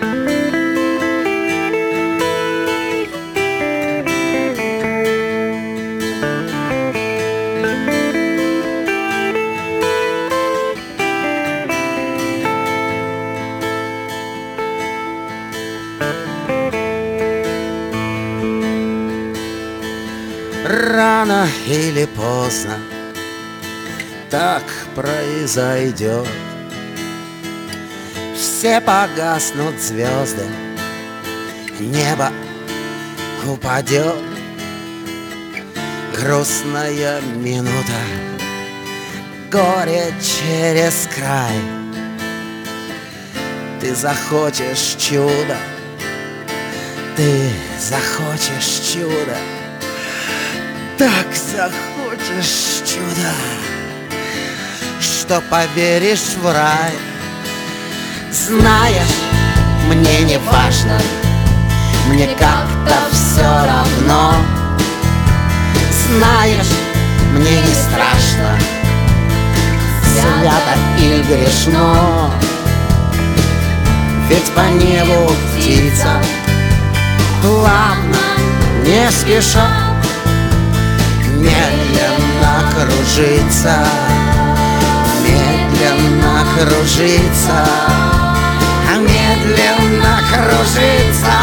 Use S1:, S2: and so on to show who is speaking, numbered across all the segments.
S1: Рано или поздно так произойдет. Все погаснут звезды, небо упадет. Грустная минута, горе через край. Ты захочешь чудо, ты захочешь чудо, так захочешь чудо, что поверишь в рай. Знаешь, мне не важно, мне как-то все равно. Знаешь, мне не страшно, свято или грешно. Ведь по небу птица плавно, не спеша, медленно кружится, медленно кружится, медленно кружится.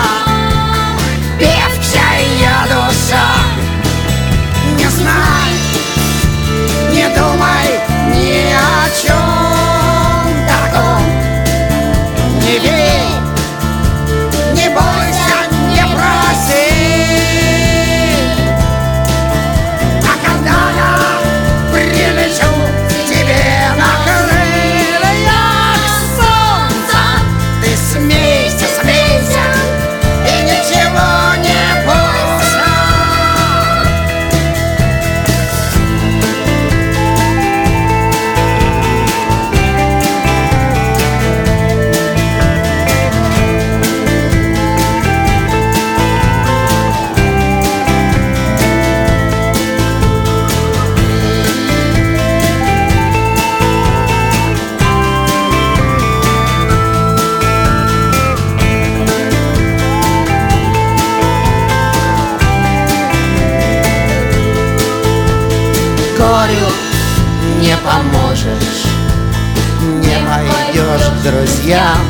S1: Певчая душа, не знай, не думай ни о чем таком. Не верь, не бойся, не проси. А когда я прилечу к тебе на крыльях солнца, ты смейся, смейся, и ничего не бойся. Горю не поможешь, не пойдешь к друзьям,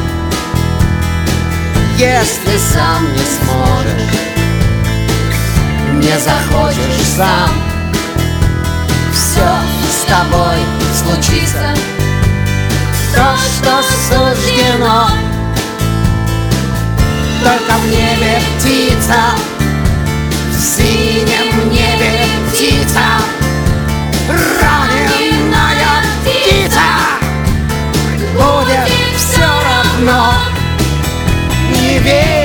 S1: если сам не сможешь, не захочешь сам. Все с тобой случится, то, что суждено. Только в небе птица, в синем небе птица, раненая птица, будет все равно. Не верь.